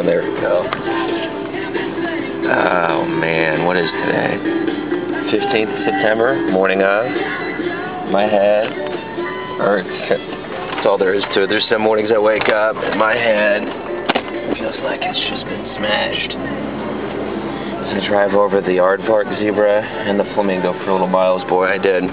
on, there we go. Oh man, what is today? 15th of September, morning of. My head hurts. That's all there is to it. There's some mornings I wake up and my head feels like it's just been smashed. As I drive over the aardvark zebra and the flamingo for little miles, boy, I did.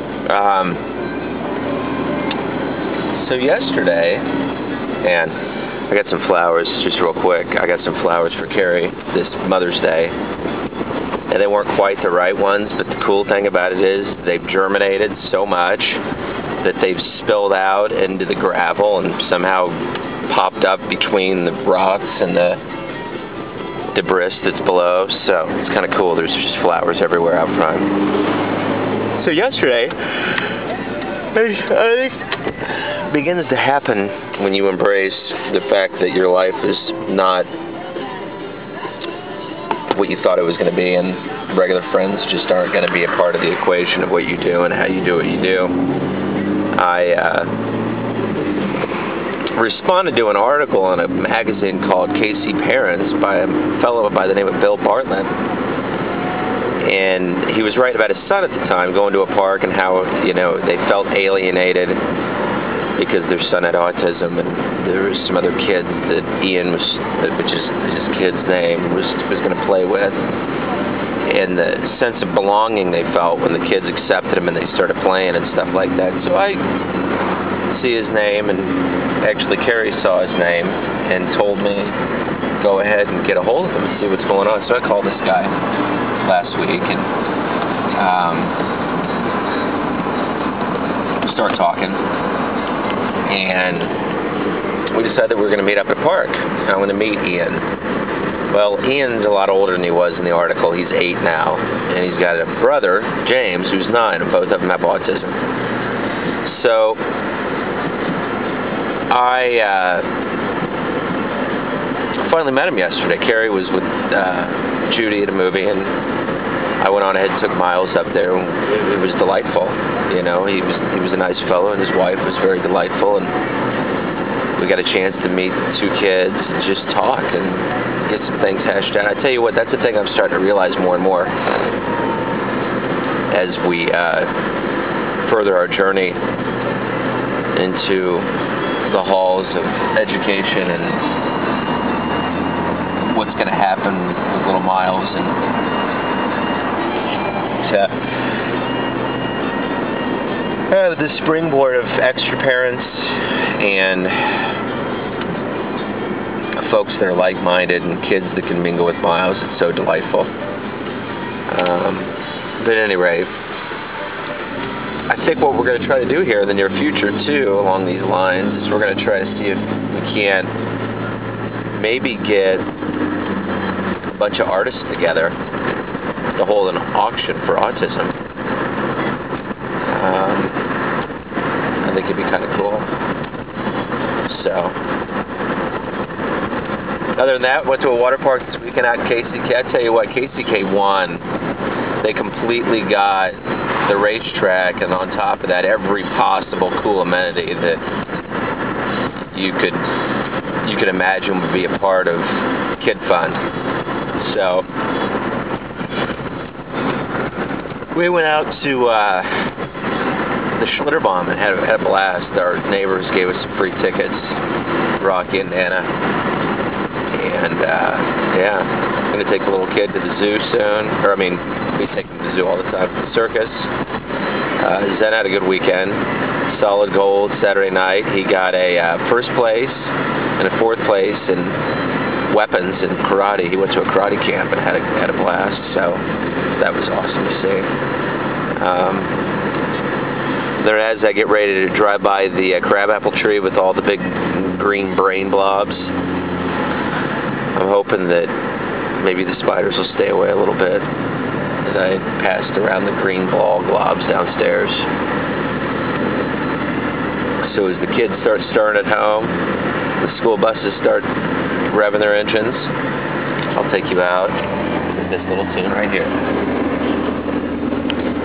So yesterday, and I got some flowers, just real quick. I got some flowers for Carrie this Mother's Day. And they weren't quite the right ones, but the cool thing about it is they've germinated so much that they've spilled out into the gravel and somehow popped up between the rocks and the debris that's below. So it's kind of cool. There's just flowers everywhere out front. So yesterday, I think begins to happen when you embrace the fact that your life is not what you thought it was going to be, and regular friends just aren't going to be a part of the equation of what you do and how you do what you do. I responded to an article in a magazine called KC Parents by a fellow by the name of Bill Bartlett. And he was writing about his son at the time going to a park and how, they felt alienated because their son had autism, and there were some other kids that Ian which is his kid's name, was going to play with. And the sense of belonging they felt when the kids accepted him and they started playing and stuff like that. So I see his name, and actually Carrie saw his name and told me, go ahead and get a hold of him and see what's going on. So I called this guy last week and start talking. And we decided that we were going to meet up at a park. I'm going to meet Ian. Well, Ian's a lot older than he was in the article. He's 8 now, and he's got a brother, James, who's 9, and both of them have autism. So I finally met him yesterday. Carrie was with Judy at a movie, and I went on ahead and took Miles up there. It was delightful. He was a nice fellow, and his wife was very delightful, and we got a chance to meet 2 kids and just talk and get some things hashed out. I tell you what, that's the thing I'm starting to realize more and more as we further our journey into the halls of education and what's going to happen with little Miles and the springboard of extra parents and folks that are like-minded and kids that can mingle with Miles. It's so delightful. But at any rate, I think what we're going to try to do here in the near future too along these lines is we're going to try to see if we can maybe get a bunch of artists together to hold an auction for autism. I think it'd be kind of cool. So, other than that, went to a water park this weekend at KCK. I tell you what, KCK won. They completely got the racetrack, and on top of that, every possible cool amenity that you could imagine would be a part of Kid Fun. So we went out to the Schlitterbahn and had a blast. Our neighbors gave us some free tickets, Rocky and Nana. And I'm going to take the little kid to the zoo soon. We take him to the zoo all the time, to the circus. Zen had a good weekend. Solid gold Saturday night. He got a first place and a 4th place in weapons and karate. He went to a karate camp and had a blast. So that was awesome to see. Then as I get ready to drive by the crabapple tree with all the big green brain blobs, I'm hoping that maybe the spiders will stay away a little bit as I passed around the green ball globs downstairs. So as the kids start stirring at home, the school buses start revving their engines, I'll take you out with this little tune right here.